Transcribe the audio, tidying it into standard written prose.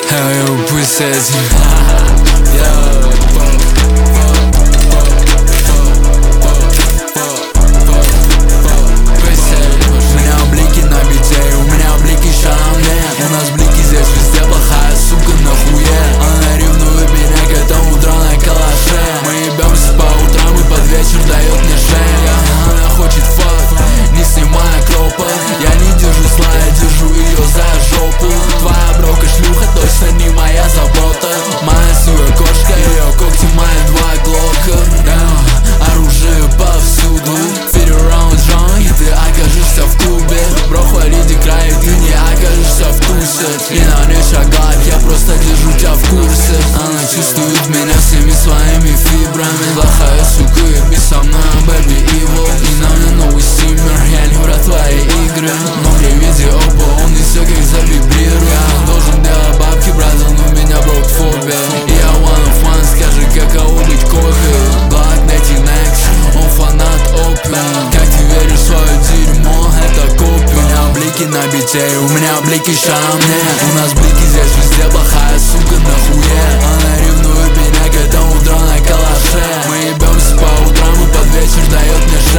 Пусть с этим. У меня блики на бите, у меня блики шарам. У нас блики здесь везде, плохая сука нахуя. Она ревнует меня к этому дрона калаше. Мы ебемся по утрам и под вечер дает мне шея. Она хочет фак, не снимая кропа. Я не держу слая, держу ее за жопу. Твоя брока шлюха точно не моя забота. Моя сила кошка, ее когти мои два глока. Оружие повсюду, fit around John, и ты окажешься в клубе. Бро хвалит и край, ты не окажешься в тусе. И на ней шагать, я просто держу тебя в курсе. Она чувствует меня всеми своими фибрами. Плохая сука, еби со мной, baby evil. И на мне новый стимер, я не про твои игры. Но при виде опа, он и все как завибрирует. Я должен делать бабки, братан, у меня брокфобия. И я one of one, скажи, каково быть кофе. Black Native Next, он фанат опиум. Как ты веришь в свое дерьмо, это копия. У меня блики на бите, у меня блики шарам нет. У нас блики здесь везде, плохая сука нахуя. Она ревнует меня к этому дрона калаше. Мы ебемся по утрам и под вечер дает мне шея.